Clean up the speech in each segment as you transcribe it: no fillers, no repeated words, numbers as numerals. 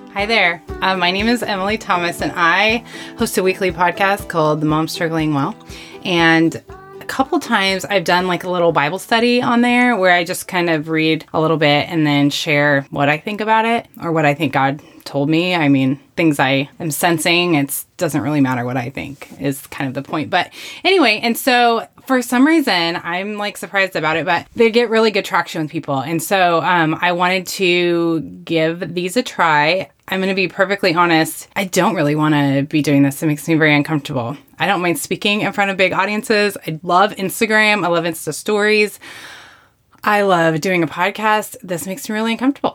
Hi there. My name is Emily Thomas, and I host a weekly podcast called The Mom Struggling Well. And a couple times I've done like a little Bible study on there where I just kind of read a little bit and then share what I think about it or what I think God told me. I mean, things I am sensing. It doesn't really matter what I think is kind of the point. But anyway, and so for some reason, I'm like surprised about it, but they get really good traction with people. And so I wanted to give these a try. I'm going to be perfectly honest. I don't really want to be doing this. It makes me very uncomfortable. I don't mind speaking in front of big audiences. I love Instagram. I love Insta stories. I love doing a podcast. This makes me really uncomfortable.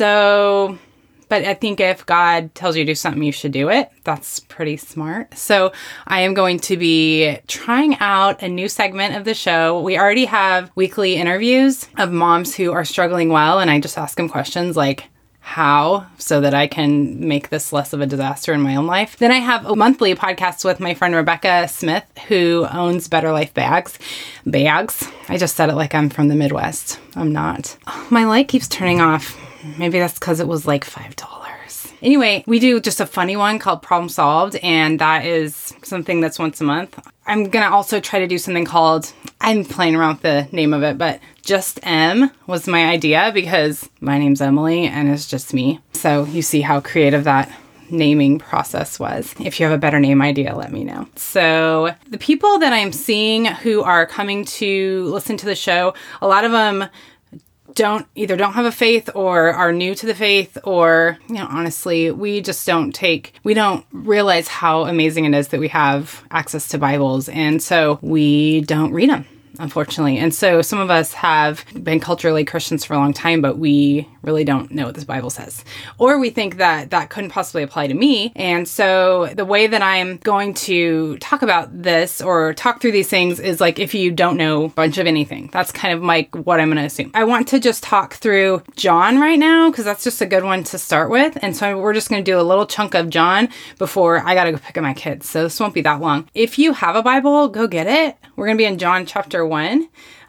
But I think if God tells you to do something, you should do it. That's pretty smart. So I am going to be trying out a new segment of the show. We already have weekly interviews of moms who are struggling well, and I just ask them questions like, how, so that I can make this less of a disaster in my own life. Then I have a monthly podcast with my friend Rebecca Smith, who owns Better Life Bags. I just said it like I'm from the Midwest. I'm not. My light keeps turning off. Maybe that's because it was like $5. Anyway, we do just a funny one called Problem Solved, and that is something that's once a month. I'm going to also try to do something called, I'm playing around with the name of it, but Just M was my idea because my name's Emily and it's just me. So you see how creative that naming process was. If you have a better name idea, let me know. So the people that I'm seeing who are coming to listen to the show, a lot of them don't have a faith or are new to the faith, or, honestly, we don't realize how amazing it is that we have access to Bibles. And so we don't read them, unfortunately. And so some of us have been culturally Christians for a long time, but we really don't know what this Bible says. Or we think that couldn't possibly apply to me. And so the way that I'm going to talk about this or talk through these things is like if you don't know a bunch of anything. That's kind of like what I'm going to assume. I want to just talk through John right now because that's just a good one to start with. And so we're just going to do a little chunk of John before I got to go pick up my kids. So this won't be that long. If you have a Bible, go get it. We're going to be in John chapter 1.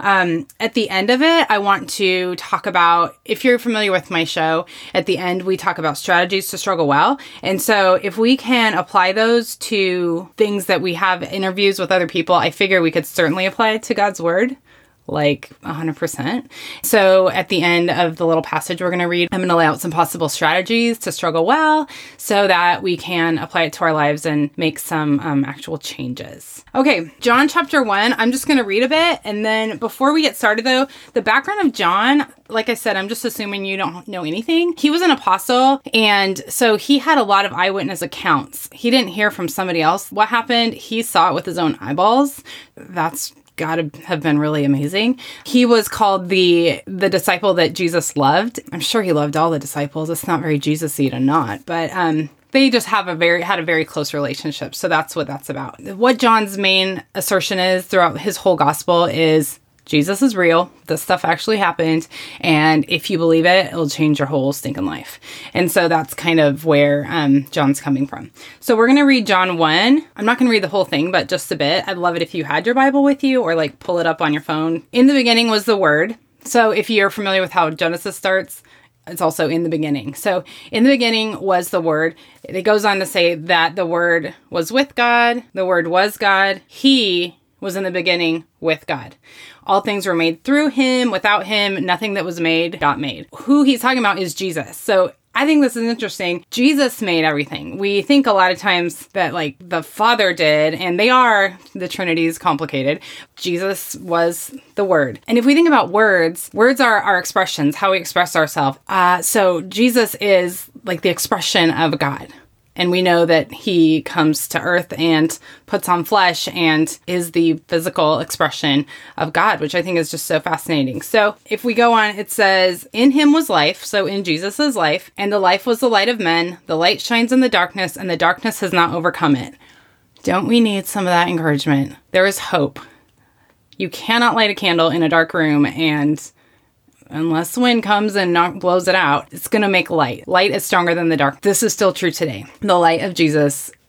At the end of it, I want to talk about, if you're familiar with my show, at the end, we talk about strategies to struggle well. And so if we can apply those to things that we have interviews with other people, I figure we could certainly apply it to God's word. Like 100%. So at the end of the little passage we're going to read, I'm going to lay out some possible strategies to struggle well so that we can apply it to our lives and make some actual changes. Okay, John chapter 1, I'm just going to read a bit. And then before we get started though, the background of John, like I said, I'm just assuming you don't know anything. He was an apostle, and so he had a lot of eyewitness accounts. He didn't hear from somebody else what happened. He saw it with his own eyeballs. That's gotta have been really amazing. He was called the disciple that Jesus loved. I'm sure he loved all the disciples. It's not very Jesus-y to not, but they just had a very close relationship. So that's what that's about. What John's main assertion is throughout his whole gospel is Jesus is real. This stuff actually happened. And if you believe it, it'll change your whole stinking life. And so that's kind of where John's coming from. So we're going to read John 1. I'm not going to read the whole thing, but just a bit. I'd love it if you had your Bible with you or like pull it up on your phone. In the beginning was the Word. So if you're familiar with how Genesis starts, it's also in the beginning. So in the beginning was the Word. It goes on to say that the Word was with God. The Word was God. He was in the beginning with God. All things were made through him. Without him, nothing that was made got made. Who he's talking about is Jesus. So I think this is interesting. Jesus made everything. We think a lot of times that like the Father did, and the Trinity is complicated. Jesus was the Word. And if we think about words are our expressions, how we express ourselves. So Jesus is like the expression of God. And we know that he comes to earth and puts on flesh and is the physical expression of God, which I think is just so fascinating. So if we go on, it says, in him was life, so in Jesus' life, and the life was the light of men. The light shines in the darkness, and the darkness has not overcome it. Don't we need some of that encouragement? There is hope. You cannot light a candle in a dark room and unless the wind comes and blows it out, it's going to make light. Light is stronger than the dark. This is still true today. The light of Jesus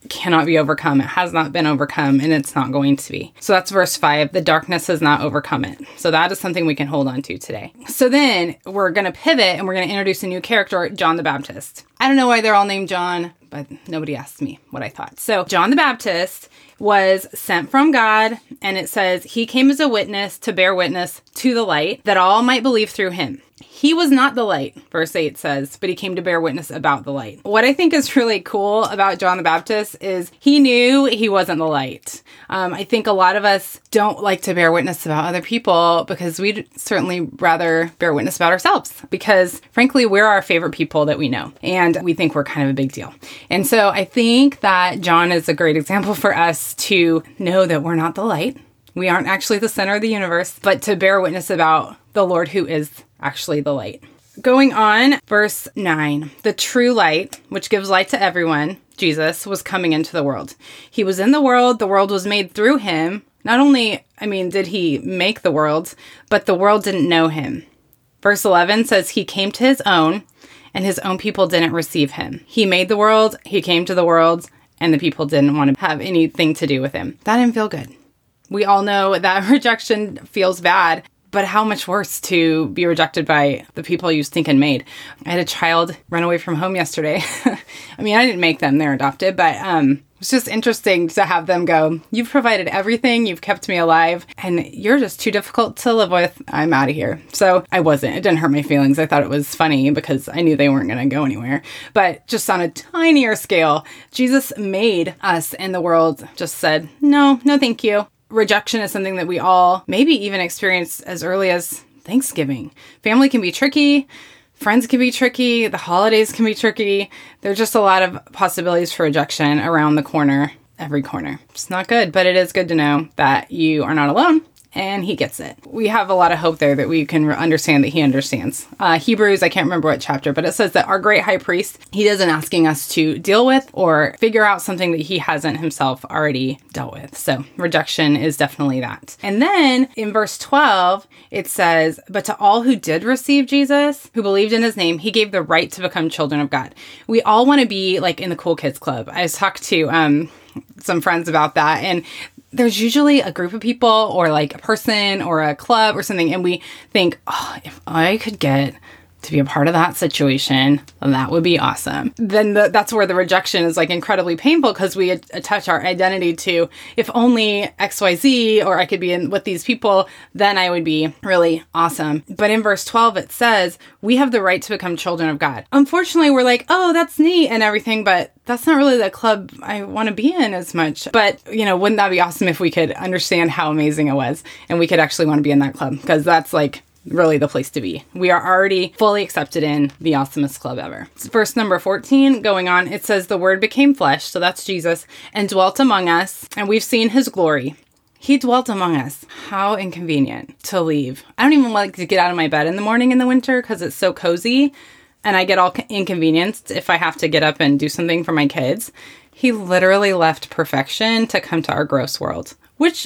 cannot be overcome. It has not been overcome, and it's not going to be. So that's verse 5. The darkness has not overcome it. So that is something we can hold on to today. So then we're going to pivot and we're going to introduce a new character, John the Baptist. I don't know why they're all named John, but nobody asked me what I thought. So John the Baptist was sent from God, and it says he came as a witness to bear witness to the light, that all might believe through him. He was not the light, verse 8 says, but he came to bear witness about the light. What I think is really cool about John the Baptist is he knew he wasn't the light. I think a lot of us don't like to bear witness about other people because we'd certainly rather bear witness about ourselves, because frankly, we're our favorite people that we know, and we think we're kind of a big deal. And so I think that John is a great example for us to know that we're not the light. We aren't actually the center of the universe, but to bear witness about the Lord who is actually the light. Going on, verse 9, the true light, which gives light to everyone, Jesus, was coming into the world. He was in the world was made through him. Not only, did he make the world, but the world didn't know him. Verse 11 says he came to his own, and his own people didn't receive him. He made the world, he came to the world, and the people didn't want to have anything to do with him. That didn't feel good. We all know that rejection feels bad, but how much worse to be rejected by the people you stinking made. I had a child run away from home yesterday. I didn't make them, they're adopted, but it's just interesting to have them go, you've provided everything, you've kept me alive, and you're just too difficult to live with. I'm out of here. So I wasn't. It didn't hurt my feelings. I thought it was funny because I knew they weren't going to go anywhere. But just on a tinier scale, Jesus made us, and the world just said, no, thank you. Rejection is something that we all maybe even experience as early as Thanksgiving. Family can be tricky. Friends can be tricky. The holidays can be tricky. There's just a lot of possibilities for rejection around the corner, every corner. It's not good, but it is good to know that you are not alone. And he gets it. We have a lot of hope there that we can understand that he understands. Hebrews, I can't remember what chapter, but it says that our great high priest, he isn't asking us to deal with or figure out something that he hasn't himself already dealt with. So rejection is definitely that. And then in verse 12, it says, but to all who did receive Jesus, who believed in his name, he gave the right to become children of God. We all want to be like in the cool kids club. I was talking to some friends about that, and there's usually a group of people or like a person or a club or something, and we think, oh, if I could get to be a part of that situation, that would be awesome. Then that's where the rejection is like incredibly painful, because we attach our identity to, if only XYZ, or I could be in with these people, then I would be really awesome. But in verse 12, it says, we have the right to become children of God. Unfortunately, we're like, oh, that's neat and everything, but that's not really the club I want to be in as much. But, wouldn't that be awesome if we could understand how amazing it was and we could actually want to be in that club? Because that's like really the place to be. We are already fully accepted in the awesomest club ever. Verse number 14 going on, it says, the word became flesh, so that's Jesus, and dwelt among us, and we've seen his glory. He dwelt among us. How inconvenient to leave. I don't even like to get out of my bed in the morning in the winter because it's so cozy, and I get all inconvenienced if I have to get up and do something for my kids. He literally left perfection to come to our gross world, which,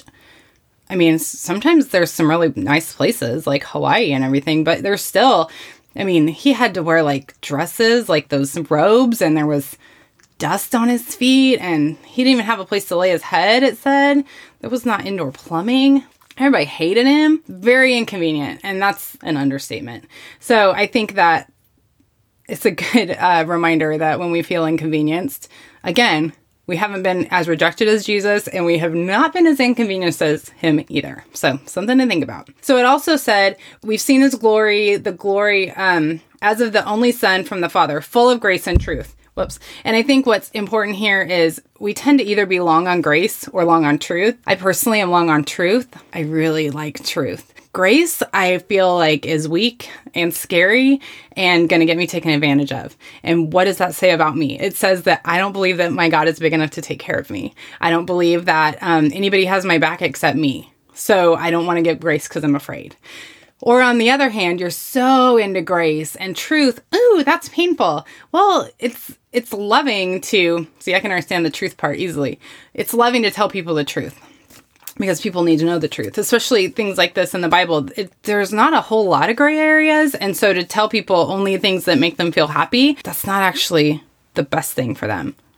sometimes there's some really nice places like Hawaii and everything, but there's still, he had to wear like dresses, like those robes, and there was dust on his feet, and he didn't even have a place to lay his head, it said. There was not indoor plumbing. Everybody hated him. Very inconvenient, and that's an understatement. So I think that it's a good reminder that when we feel inconvenienced, again, we haven't been as rejected as Jesus, and we have not been as inconvenienced as him either. So something to think about. So it also said, we've seen his glory, the glory as of the only Son from the Father, full of grace and truth. Whoops. And I think what's important here is we tend to either be long on grace or long on truth. I personally am long on truth. I really like truth. Grace, I feel like, is weak and scary and going to get me taken advantage of. And what does that say about me? It says that I don't believe that my God is big enough to take care of me. I don't believe that anybody has my back except me. So I don't want to get grace because I'm afraid. Or on the other hand, you're so into grace and truth. Ooh, that's painful. Well, it's loving to, see, I can understand the truth part easily. It's loving to tell people the truth, because people need to know the truth, especially things like this in the Bible. There's not a whole lot of gray areas. And so to tell people only things that make them feel happy, that's not actually the best thing for them.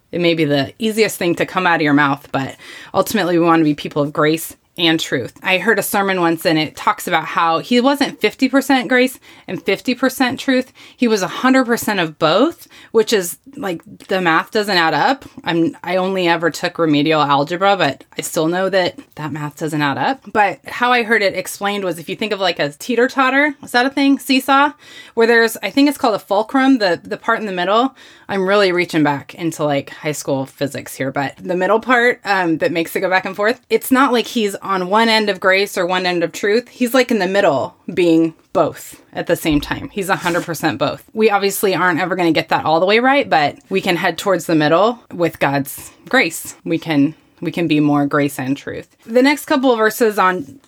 It may be the easiest thing to come out of your mouth, but ultimately we want to be people of grace and truth. I heard a sermon once and it talks about how he wasn't 50% grace and 50% truth. He was 100% of both, which is like the math doesn't add up. I only ever took remedial algebra, but I still know that math doesn't add up. But how I heard it explained was if you think of like a teeter-totter, is that a thing? Seesaw? Where there's, I think it's called a fulcrum, the part in the middle. I'm really reaching back into like high school physics here, but the middle part that makes it go back and forth, it's not like he's on one end of grace or one end of truth. He's like in the middle being both at the same time. He's 100% both. We obviously aren't ever going to get that all the way right, but we can head towards the middle with God's grace. We can be more grace and truth. The next couple of verses on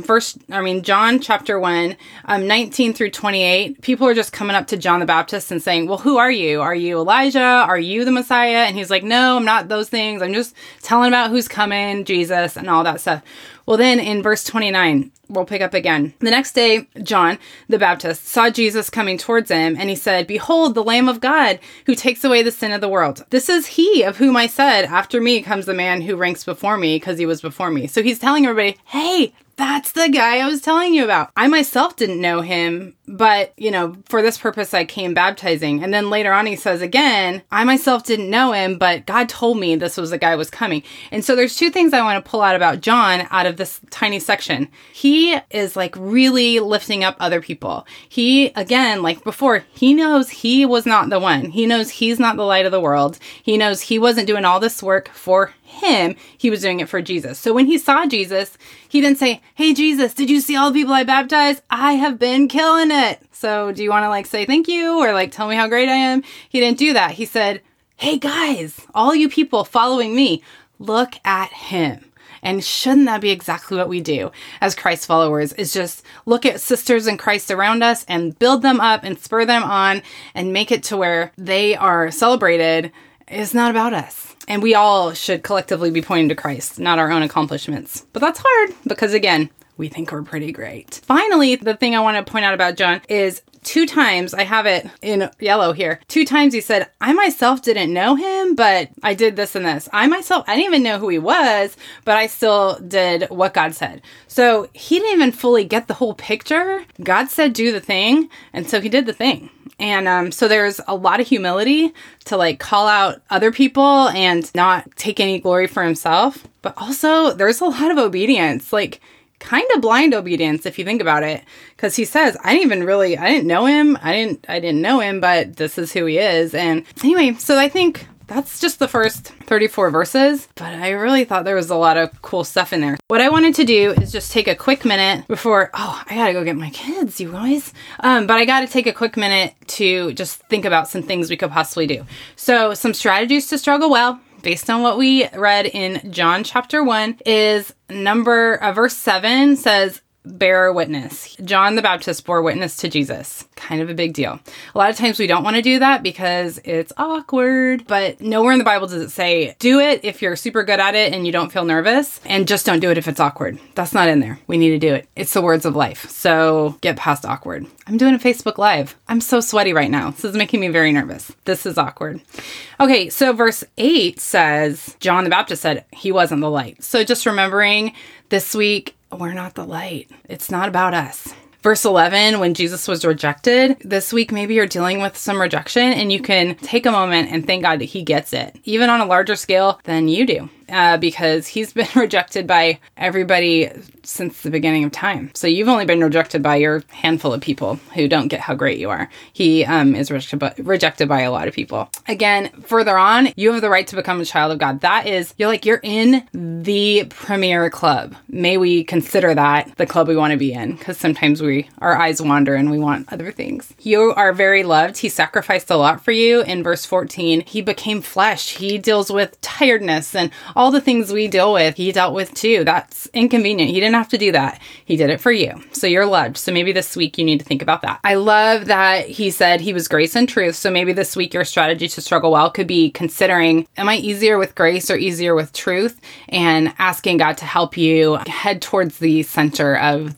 John chapter 1, 19 through 28, people are just coming up to John the Baptist and saying, well, who are you? Are you Elijah? Are you the Messiah? And he's like, no, I'm not those things. I'm just telling about who's coming, Jesus, and all that stuff. Well, then in verse 29, we'll pick up again. The next day, John the Baptist saw Jesus coming towards him, and he said, behold, the Lamb of God who takes away the sin of the world. This is he of whom I said, after me comes the man who ranks before me because he was before me. So he's telling everybody, hey, that's the guy I was telling you about. I myself didn't know him, but, for this purpose, I came baptizing. And then later on, he says again, I myself didn't know him, but God told me this was the guy who was coming. And so there's two things I want to pull out about John out of this tiny section. He is like really lifting up other people. He, again, like before, he knows he was not the one. He knows he's not the light of the world. He knows he wasn't doing all this work for him. He was doing it for Jesus. So when he saw Jesus, he didn't say, hey, Jesus, did you see all the people I baptized? I have been killing it. So do you want to say thank you or tell me how great I am? He didn't do that. He said, hey guys, all you people following me, look at him. And shouldn't that be exactly what we do as Christ followers, is just look at sisters in Christ around us and build them up and spur them on and make it to where they are celebrated. It's not about us. And we all should collectively be pointing to Christ, not our own accomplishments. But that's hard because, again, we think we're pretty great. Finally, the thing I want to point out about John is 2 times, I have it in yellow here, 2 times he said, I myself didn't know him, but I did this and this. I didn't even know who he was, but I still did what God said. So he didn't even fully get the whole picture. God said, do the thing. And so he did the thing. And so there's a lot of humility to call out other people and not take any glory for himself. But also there's a lot of obedience, kind of blind obedience if you think about it. Because he says, I didn't know him. I didn't know him, but this is who he is. And anyway, so I think that's just the first 34 verses, but I really thought there was a lot of cool stuff in there. What I wanted to do is just take a quick minute before, I gotta go get my kids, you guys. But I gotta take a quick minute to just think about some things we could possibly do. So some strategies to struggle well, based on what we read in John chapter 1, is verse 7 says, bear witness. John the Baptist bore witness to Jesus. Kind of a big deal. A lot of times we don't want to do that because it's awkward, but nowhere in the Bible does it say, do it if you're super good at it and you don't feel nervous, and just don't do it if it's awkward. That's not in there. We need to do it. It's the words of life. So get past awkward. I'm doing a Facebook Live. I'm so sweaty right now. This is making me very nervous. This is awkward. Okay, so verse 8 says, John the Baptist said he wasn't the light. So just remembering this week, we're not the light. It's not about us. Verse 11, when Jesus was rejected, this week maybe you're dealing with some rejection and you can take a moment and thank God that he gets it, even on a larger scale than you do. Because he's been rejected by everybody since the beginning of time. So you've only been rejected by your handful of people who don't get how great you are. He is rejected by a lot of people. Again, further on, you have the right to become a child of God. That is, you're in the premier club. May we consider that the club we want to be in, because sometimes our eyes wander and we want other things. You are very loved. He sacrificed a lot for you. In verse 14, he became flesh. He deals with tiredness and all the things we deal with, he dealt with too. That's inconvenient. He didn't have to do that. He did it for you. So you're loved. So maybe this week you need to think about that. I love that he said he was grace and truth. So maybe this week your strategy to struggle well could be considering, am I easier with grace or easier with truth? And asking God to help you head towards the center of the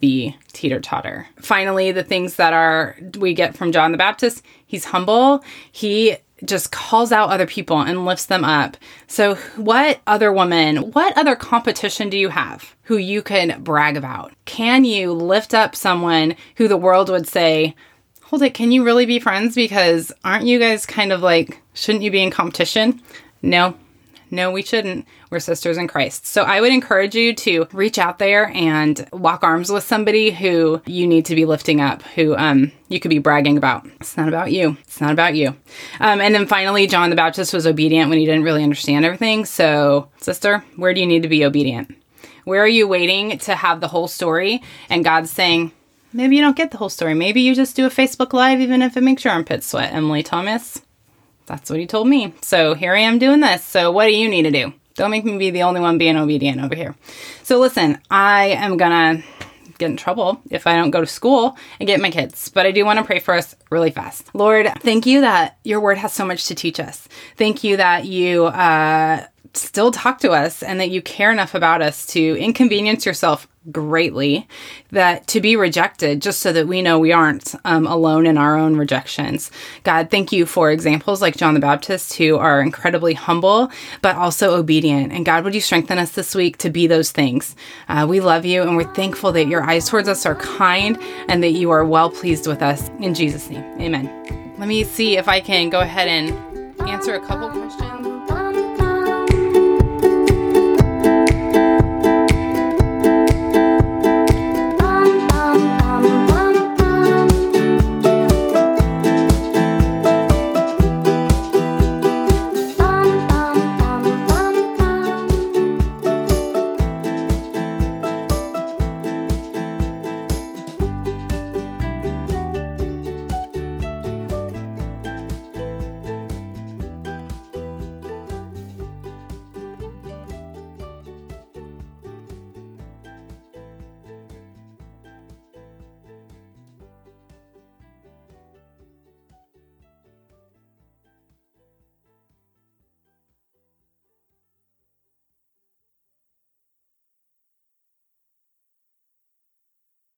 teeter-totter. Finally, the things that we get from John the Baptist, he's humble. He just calls out other people and lifts them up. So what other competition do you have who you can brag about? Can you lift up someone who the world would say, hold it, can you really be friends? Because aren't you guys kind of like, shouldn't you be in competition? No, we shouldn't. We're sisters in Christ. So I would encourage you to reach out there and lock arms with somebody who you need to be lifting up, who you could be bragging about. It's not about you. It's not about you. And then finally, John the Baptist was obedient when he didn't really understand everything. So sister, where do you need to be obedient? Where are you waiting to have the whole story? And God's saying, maybe you don't get the whole story. Maybe you just do a Facebook Live, even if it makes your armpits sweat. Emily Thomas, that's what he told me. So here I am doing this. So what do you need to do? Don't make me be the only one being obedient over here. So listen, I am going to get in trouble if I don't go to school and get my kids. But I do want to pray for us really fast. Lord, thank you that your word has so much to teach us. Thank you that you still talk to us and that you care enough about us to inconvenience yourself greatly, that to be rejected just so that we know we aren't alone in our own rejections. God, thank you for examples like John the Baptist who are incredibly humble, but also obedient. And God, would you strengthen us this week to be those things? We love you and we're thankful that your eyes towards us are kind and that you are well pleased with us. In Jesus' name, amen. Let me see if I can go ahead and answer a couple questions.